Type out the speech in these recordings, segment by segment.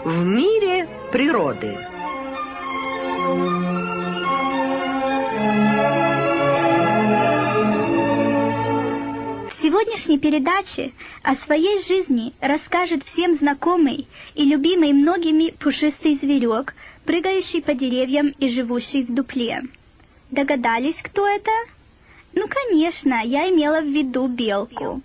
в мире природы. В сегодняшней передаче о своей жизни расскажет всем знакомый и любимый многими пушистый зверек, прыгающий по деревьям и живущий в дупле. Догадались, кто это? Ну, конечно, я имела в виду белку.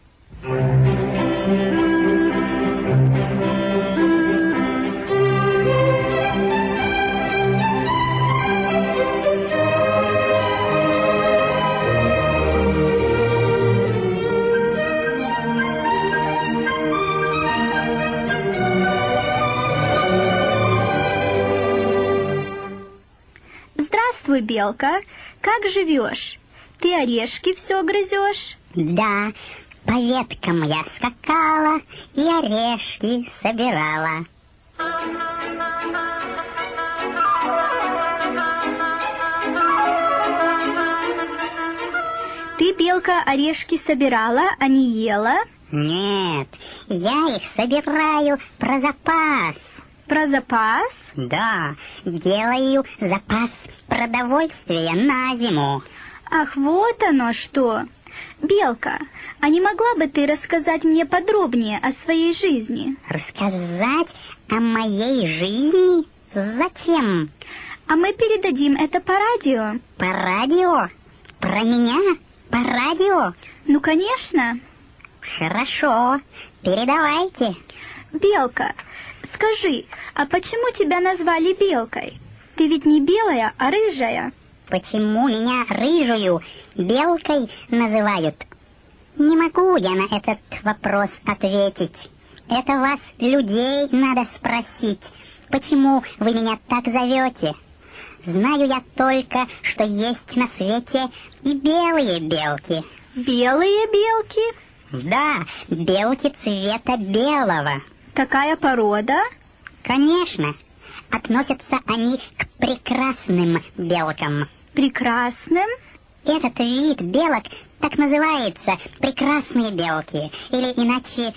Здравствуй, белка. Как живешь? Ты орешки все грызешь? Да, по веткам я скакала и орешки собирала. Ты, белка, орешки собирала, а не ела? Нет, я их собираю про запас. Про запас? Да, делаю запас продовольствия на зиму. Ах, вот оно что! Белка, а не могла бы ты рассказать мне подробнее о своей жизни? Рассказать о моей жизни? Зачем? А мы передадим это по радио. По радио? Про меня? По радио? Ну, конечно. Хорошо, передавайте. Белка, скажи, а почему тебя назвали белкой? Ты ведь не белая, а рыжая. Почему меня рыжую белкой называют? Не могу я на этот вопрос ответить. Это вас, людей, надо спросить, почему вы меня так зовете. Знаю я только, что есть на свете и белые белки. Белые белки? Да, белки цвета белого. Такая порода? Конечно, относятся они к прекрасным белкам. Прекрасным? Этот вид белок так называется прекрасные белки, или иначе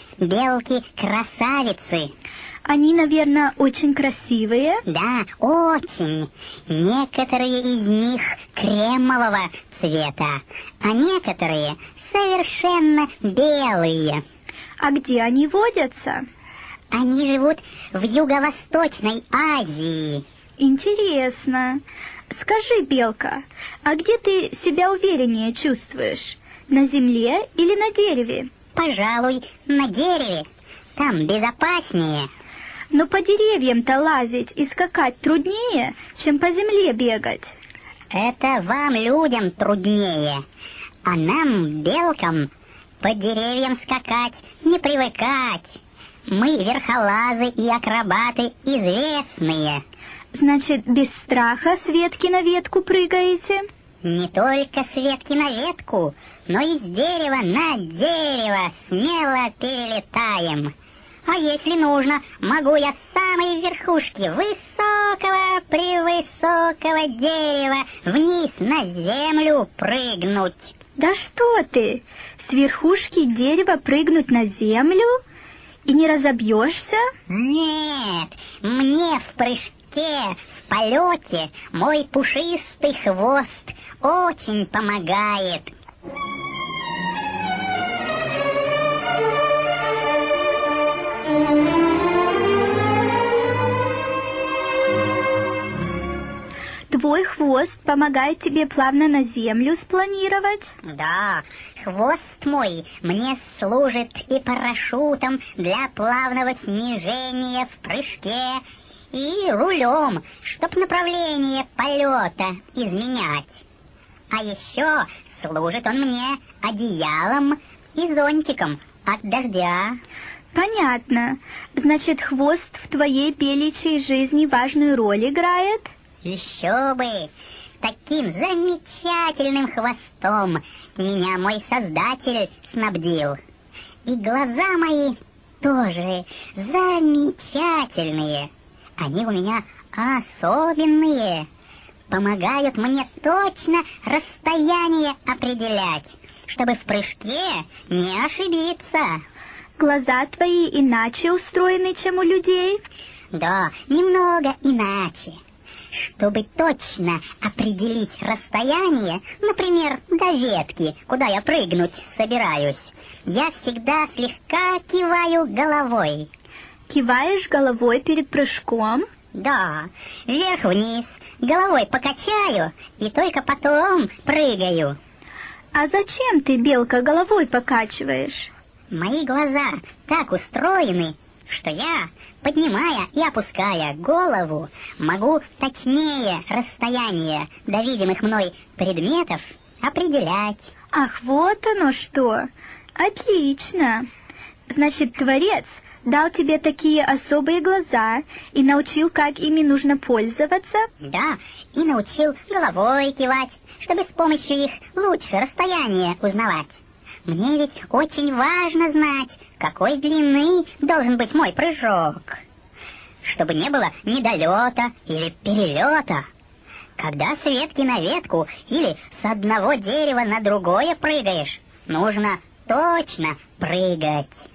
белки-красавицы. Они, наверное, очень красивые? Да, очень. Некоторые из них кремового цвета, а некоторые совершенно белые. А где они водятся? Они живут в Юго-Восточной Азии. Интересно. Скажи, белка, а где ты себя увереннее чувствуешь? На земле или на дереве? Пожалуй, на дереве. Там безопаснее. Но по деревьям-то лазить и скакать труднее, чем по земле бегать. Это вам, людям, труднее. А нам, белкам, по деревьям скакать не привыкать. Мы верхолазы и акробаты известные. Значит, без страха с ветки на ветку прыгаете? Не только с ветки на ветку, но и с дерева на дерево смело перелетаем. А если нужно, могу я с самой верхушки высокого-превысокого дерева вниз на землю прыгнуть. Да что ты! С верхушки дерева прыгнуть на землю? И не разобьешься? Нет, мне в прыжке, в полете мой пушистый хвост очень помогает. Твой хвост помогает тебе плавно на землю спланировать? Да, хвост мой мне служит и парашютом для плавного снижения в прыжке, и рулем, чтоб направление полета изменять. А еще служит он мне одеялом и зонтиком от дождя. Понятно. Значит, хвост в твоей беличьей жизни важную роль играет? Еще бы! Таким замечательным хвостом меня мой Создатель снабдил. И глаза мои тоже замечательные. Они у меня особенные. Помогают мне точно расстояние определять, чтобы в прыжке не ошибиться. Глаза твои иначе устроены, чем у людей? Да, немного иначе. Чтобы точно определить расстояние, например, до ветки, куда я прыгнуть собираюсь, я всегда слегка киваю головой. Киваешь головой перед прыжком? Да, вверх-вниз, головой покачаю и только потом прыгаю. А зачем ты, белка, головой покачиваешь? Мои глаза так устроены, что я, поднимая и опуская голову, могу точнее расстояние до видимых мной предметов определять. Ах, вот оно что! Отлично! Значит, Творец дал тебе такие особые глаза и научил, как ими нужно пользоваться? Да, и научил головой кивать, чтобы с помощью их лучше расстояние узнавать. Мне ведь очень важно знать, какой длины должен быть мой прыжок, чтобы не было недолета или перелета. Когда с ветки на ветку или с одного дерева на другое прыгаешь, нужно точно прыгать.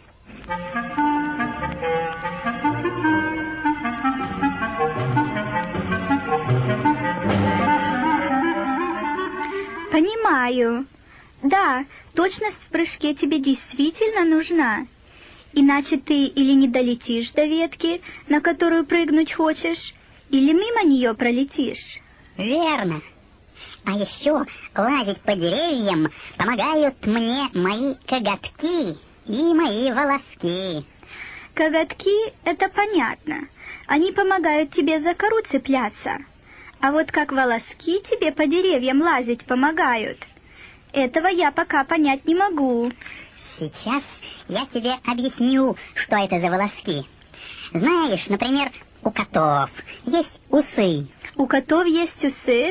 Понимаю. Да, точность в прыжке тебе действительно нужна. Иначе ты или не долетишь до ветки, на которую прыгнуть хочешь, или мимо нее пролетишь. Верно. А еще лазить по деревьям помогают мне мои коготки и мои волоски. Коготки — это понятно. Они помогают тебе за кору цепляться. А вот как волоски тебе по деревьям лазить помогают, этого я пока понять не могу. Сейчас я тебе объясню, что это за волоски. Знаешь, например, у котов есть усы. У котов есть усы?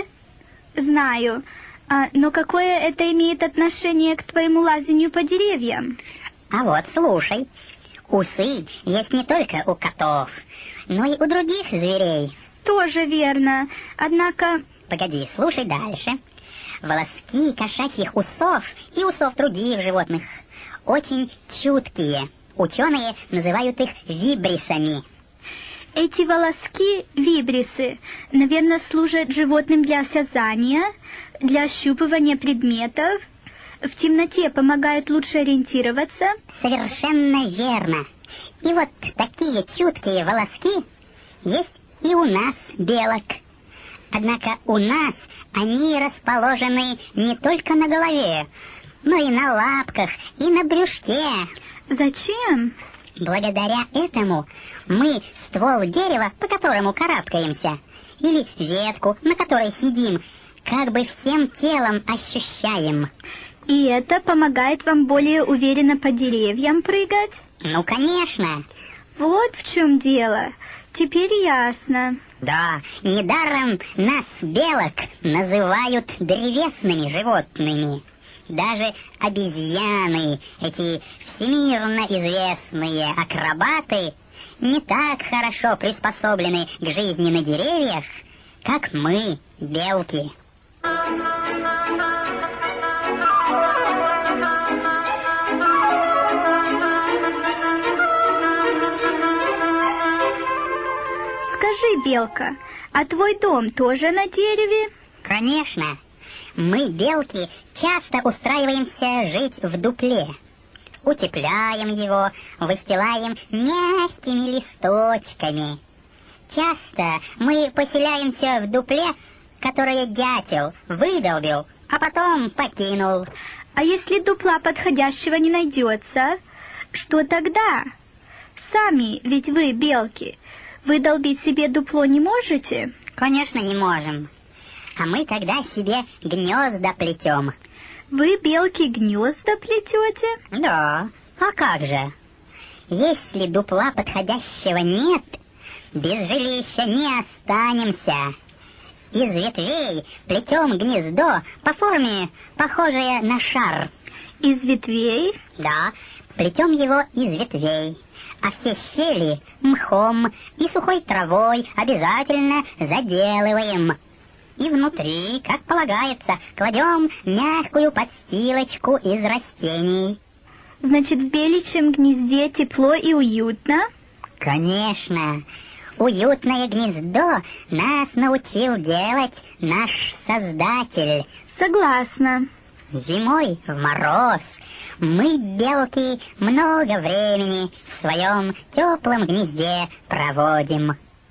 Знаю. Но какое это имеет отношение к твоему лазанию по деревьям? А вот слушай. Усы есть не только у котов, но и у других зверей. Тоже верно. Однако... Погоди, слушай дальше. Волоски кошачьих усов и усов других животных очень чуткие. Ученые называют их вибрисами. Эти волоски, вибрисы, наверное, служат животным для осязания, для ощупывания предметов, в темноте помогают лучше ориентироваться. Совершенно верно. И вот такие чуткие волоски есть и у нас, белок. Однако у нас они расположены не только на голове, но и на лапках, и на брюшке. Зачем? Благодаря этому мы ствол дерева, по которому карабкаемся, или ветку, на которой сидим, как бы всем телом ощущаем. И это помогает вам более уверенно по деревьям прыгать? Ну, конечно. Вот в чем дело. Теперь ясно. Да, недаром нас, белок, называют древесными животными. Даже обезьяны, эти всемирно известные акробаты, не так хорошо приспособлены к жизни на деревьях, как мы, белки. Скажи, белка, а твой дом тоже на дереве? Конечно. Мы, белки, часто устраиваемся жить в дупле. Утепляем его, выстилаем мягкими листочками. Часто мы поселяемся в дупле, которое дятел выдолбил, а потом покинул. А если дупла подходящего не найдется, что тогда? Сами, ведь вы, белки, выдолбить себе дупло не можете? Конечно, не можем. А мы тогда себе гнезда плетем. Вы, белки, гнезда плетете? Да, а как же? Если дупла подходящего нет, без жилища не останемся. Из ветвей плетем гнездо по форме, похожее на шар. Из ветвей? Да, плетем его из ветвей. А все щели мхом и сухой травой обязательно заделываем. И внутри, как полагается, кладем мягкую подстилочку из растений. Значит, в беличьем гнезде тепло и уютно? Конечно. Уютное гнездо нас научил делать наш Создатель. Согласна. Зимой в мороз мы, белки, много времени в своем теплом гнезде проводим.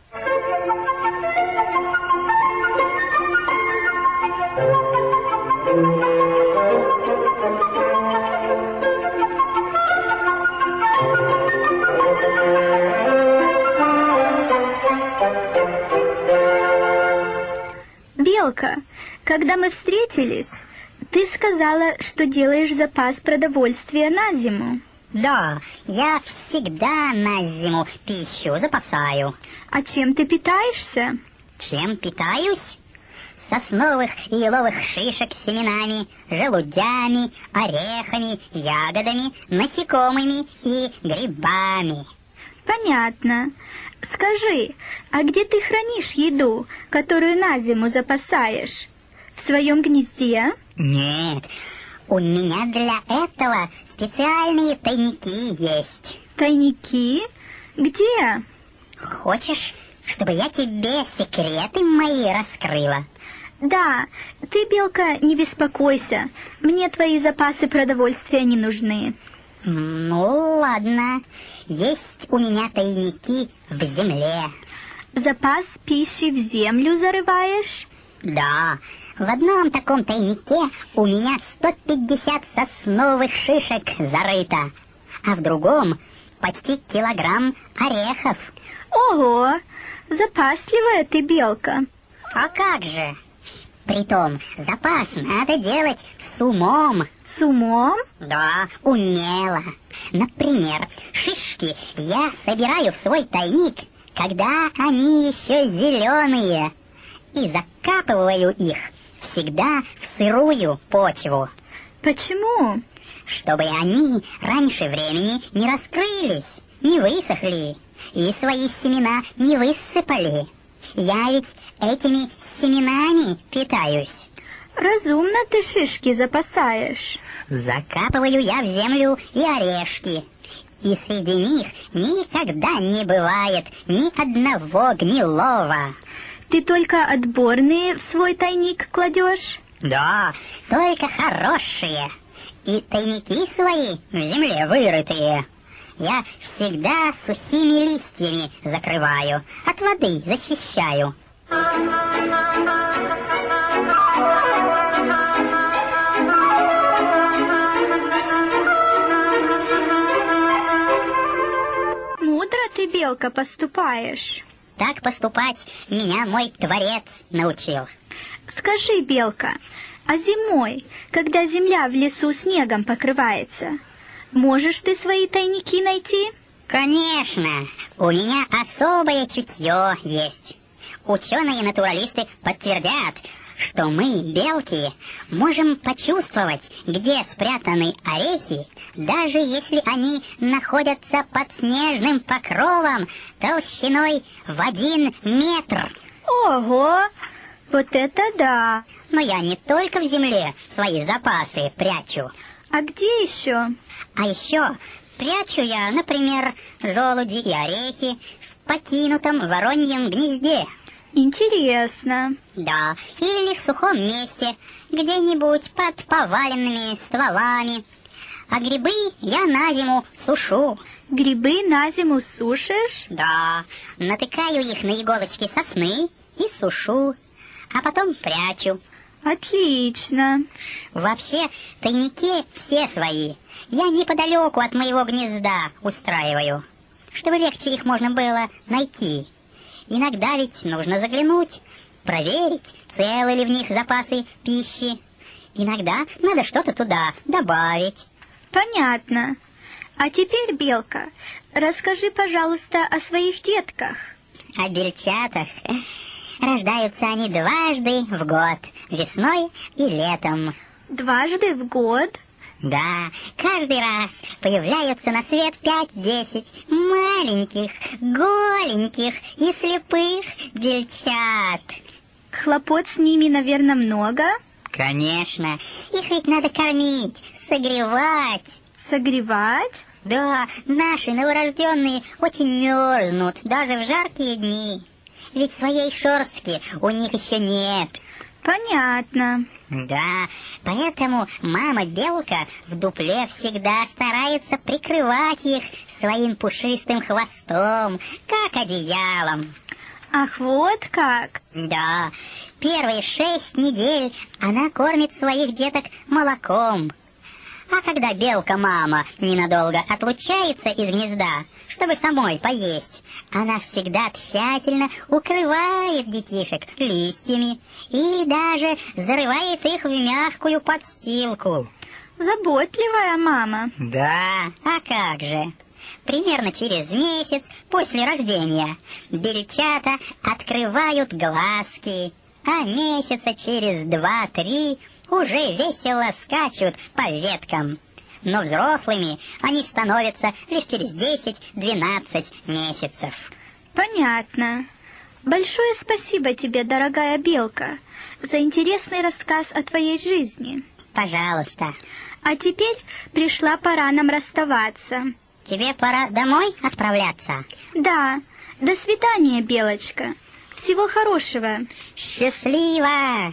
Белка, когда мы встретились, ты сказала, что делаешь запас продовольствия на зиму. Да, я всегда на зиму пищу запасаю. А чем ты питаешься? Чем питаюсь? Сосновых и еловых шишек с семенами, желудями, орехами, ягодами, насекомыми и грибами. Понятно. Скажи, а где ты хранишь еду, которую на зиму запасаешь? В своем гнезде? Нет, у меня для этого специальные тайники есть. Тайники? Где? Хочешь, чтобы я тебе секреты мои раскрыла? Да, ты, Белка, не беспокойся. Мне твои запасы продовольствия не нужны. Ну, ладно. Есть у меня тайники в земле. Запас пищи в землю зарываешь? Да, в одном таком тайнике у меня 150 сосновых шишек зарыто, а в другом почти килограмм орехов. Ого, запасливая ты, Белка. А как же? Притом, запас надо делать с умом. С умом? Да, умело. Например, шишки я собираю в свой тайник, когда они еще зеленые, и закапываю их всегда в сырую почву. Почему? Чтобы они раньше времени не раскрылись, не высохли и свои семена не высыпали. Я ведь этими семенами питаюсь. Разумно ты шишки запасаешь. Закапываю я в землю и орешки. И среди них никогда не бывает ни одного гнилого. Ты только отборные в свой тайник кладешь? Да, только хорошие. И тайники свои в земле вырытые я всегда сухими листьями закрываю, от воды защищаю. Мудро ты, Белка, поступаешь. Так поступать меня мой Творец научил. Скажи, Белка, а зимой, когда земля в лесу снегом покрывается, можешь ты свои тайники найти? Конечно, у меня особое чутье есть. Ученые-натуралисты подтвердят, что мы, белки, можем почувствовать, где спрятаны орехи, даже если они находятся под снежным покровом толщиной в 1 метр. Ого, вот это да! Но я не только в земле свои запасы прячу. А где еще? А еще прячу я, например, желуди и орехи в покинутом вороньем гнезде. Интересно. Да, или в сухом месте, где-нибудь под поваленными стволами. А грибы я на зиму сушу. Грибы на зиму сушишь? Да, натыкаю их на иголочки сосны и сушу, а потом прячу. Отлично. Вообще, тайники все свои я неподалеку от моего гнезда устраиваю, чтобы легче их можно было найти. Иногда ведь нужно заглянуть, проверить, целы ли в них запасы пищи. Иногда надо что-то туда добавить. Понятно. А теперь, Белка, расскажи, пожалуйста, о своих детках. О бельчатах. Рождаются они дважды в год, весной и летом. Дважды в год? Да, каждый раз появляются на свет 5-10 маленьких, голеньких и слепых бельчат. Хлопот с ними, наверное, много? Конечно, их ведь надо кормить, согревать. Согревать? Да, наши новорожденные очень мерзнут, даже в жаркие дни. Ведь своей шерстки у них еще нет. Понятно. Да, поэтому мама-белка в дупле всегда старается прикрывать их своим пушистым хвостом, как одеялом. Ах, вот как. Да, первые 6 недель она кормит своих деток молоком. А когда белка-мама ненадолго отлучается из гнезда, чтобы самой поесть, она всегда тщательно укрывает детишек листьями и даже зарывает их в мягкую подстилку. Заботливая мама. Да, а как же? Примерно через месяц после рождения бельчата открывают глазки, а месяца через 2-3 уже весело скачут по веткам. Но взрослыми они становятся лишь через 10-12 месяцев. Понятно. Большое спасибо тебе, дорогая белка, за интересный рассказ о твоей жизни. Пожалуйста. А теперь пришла пора нам расставаться. Тебе пора домой отправляться? Да. До свидания, белочка. Всего хорошего. Счастливо!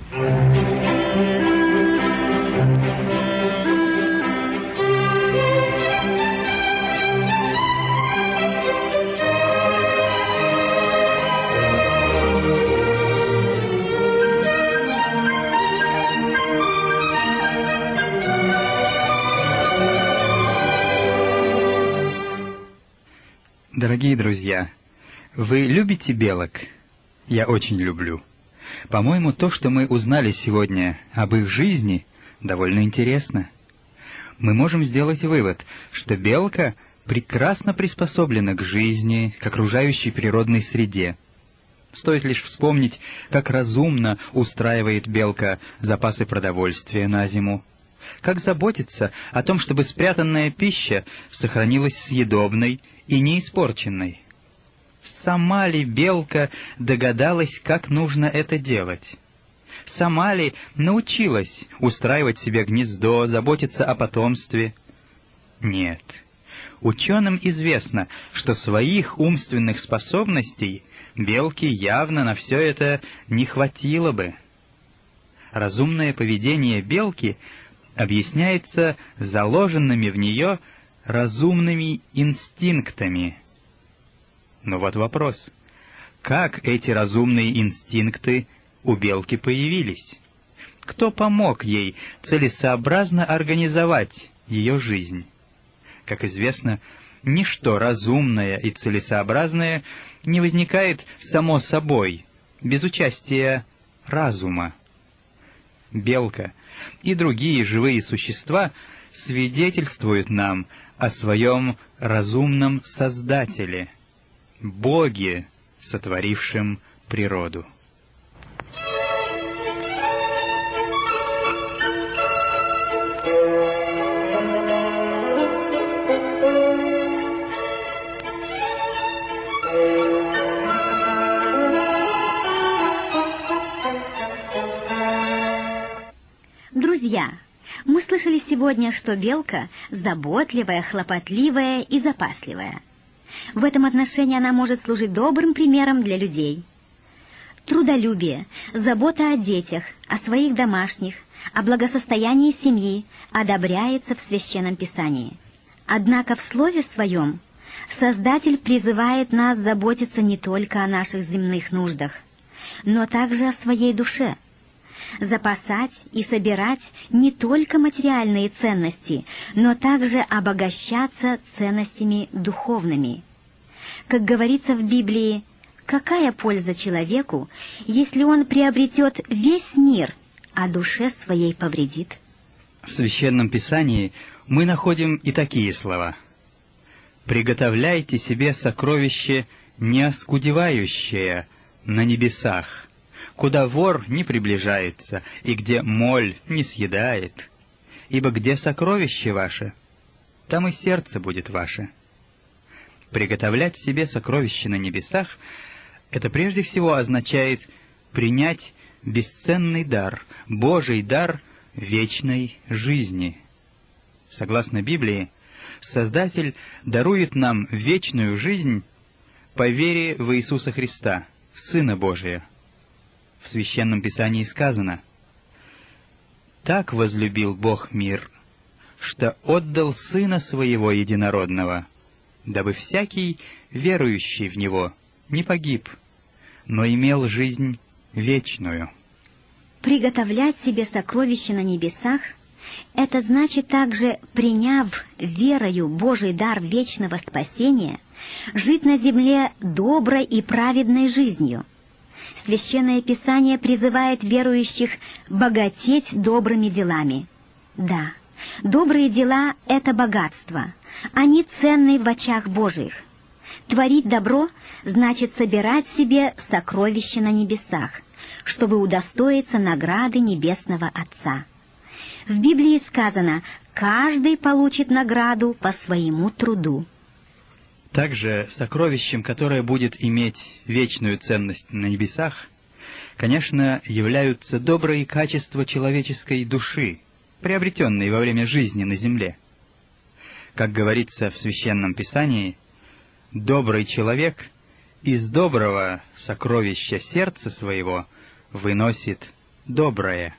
Дорогие друзья, вы любите белок? Я очень люблю. По-моему, то, что мы узнали сегодня об их жизни, довольно интересно. Мы можем сделать вывод, что белка прекрасно приспособлена к жизни, к окружающей природной среде. Стоит лишь вспомнить, как разумно устраивает белка запасы продовольствия на зиму, как заботится о том, чтобы спрятанная пища сохранилась съедобной и неиспорченной. Сама ли белка догадалась, как нужно это делать? Сама ли научилась устраивать себе гнездо, заботиться о потомстве? Нет. Ученым известно, что своих умственных способностей белке явно на все это не хватило бы. Разумное поведение белки объясняется заложенными в нее разумными инстинктами. Но вот вопрос: как эти разумные инстинкты у белки появились? Кто помог ей целесообразно организовать ее жизнь? Как известно, ничто разумное и целесообразное не возникает само собой, без участия разума. Белка и другие живые существа свидетельствуют нам о своем разумном Создателе, Боге, сотворившем природу. Друзья, мы слышали сегодня, что белка заботливая, хлопотливая и запасливая. В этом отношении она может служить добрым примером для людей. Трудолюбие, забота о детях, о своих домашних, о благосостоянии семьи одобряется в Священном Писании. Однако в Слове Своем Создатель призывает нас заботиться не только о наших земных нуждах, но также о своей душе, запасать и собирать не только материальные ценности, но также обогащаться ценностями духовными. Как говорится в Библии, какая польза человеку, если он приобретет весь мир, а душе своей повредит? В Священном Писании мы находим и такие слова: «Приготовляйте себе сокровище неоскудевающее на небесах, куда вор не приближается и где моль не съедает. Ибо где сокровище ваше, там и сердце будет ваше». Приготовлять себе сокровище на небесах — это прежде всего означает принять бесценный дар, Божий дар вечной жизни. Согласно Библии, Создатель дарует нам вечную жизнь по вере в Иисуса Христа, Сына Божия. В Священном Писании сказано: «Так возлюбил Бог мир, что отдал Сына Своего Единородного, дабы всякий, верующий в Него, не погиб, но имел жизнь вечную». Приготовлять себе сокровища на небесах — это значит также, приняв верою Божий дар вечного спасения, жить на земле доброй и праведной жизнью. Священное Писание призывает верующих богатеть добрыми делами. Да, добрые дела — это богатство, они ценны в очах Божьих. Творить добро значит собирать себе сокровища на небесах, чтобы удостоиться награды Небесного Отца. В Библии сказано: «Каждый получит награду по своему труду». Также сокровищем, которое будет иметь вечную ценность на небесах, конечно, являются добрые качества человеческой души, приобретенные во время жизни на земле. Как говорится в Священном Писании, «Добрый человек из доброго сокровища сердца своего выносит доброе».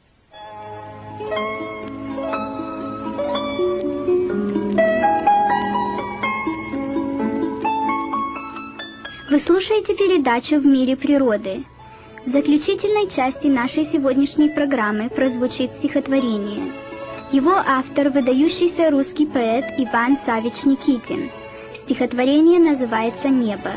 Вы слушаете передачу «В мире природы». В заключительной части нашей сегодняшней программы прозвучит стихотворение. Его автор — выдающийся русский поэт Иван Саввич Никитин. Стихотворение называется «Небо».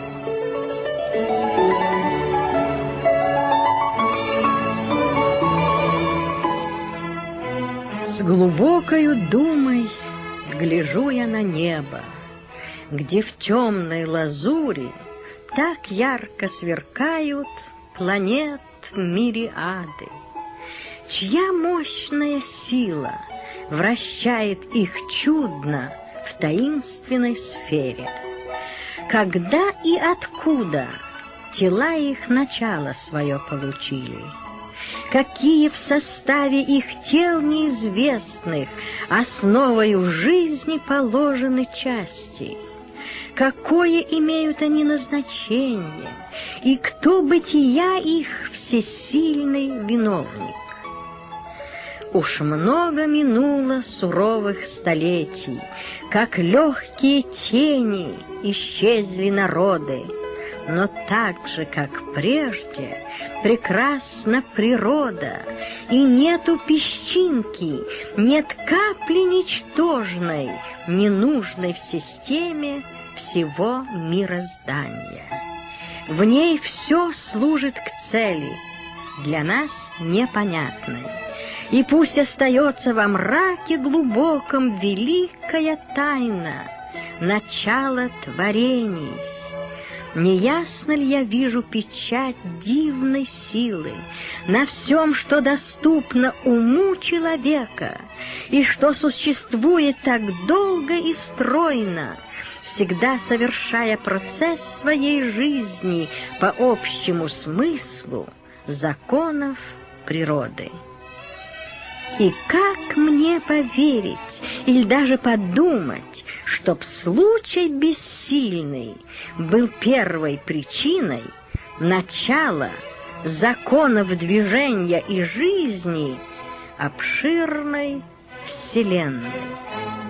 С глубокою думой гляжу я на небо, где в темной лазури так ярко сверкают планет мириады, чья мощная сила вращает их чудно в таинственной сфере. Когда и откуда тела их начало свое получили? Какие в составе их тел неизвестных основою жизни положены части? Какое имеют они назначение, и кто бытия их всесильный виновник? Уж много минуло суровых столетий, как легкие тени исчезли народы, но так же, как прежде, прекрасна природа, и нету песчинки, нет капли ничтожной, ненужной в системе всего мироздания. В ней все служит к цели, для нас непонятной, и пусть остается во мраке глубоком великая тайна начала творений. Неясно ли я вижу печать дивной силы на всем, что доступно уму человека, и что существует так долго и стройно, всегда совершая процесс своей жизни по общему смыслу законов природы. И как мне поверить или даже подумать, чтоб случай бессильный был первой причиной начала законов движения и жизни обширной вселенной?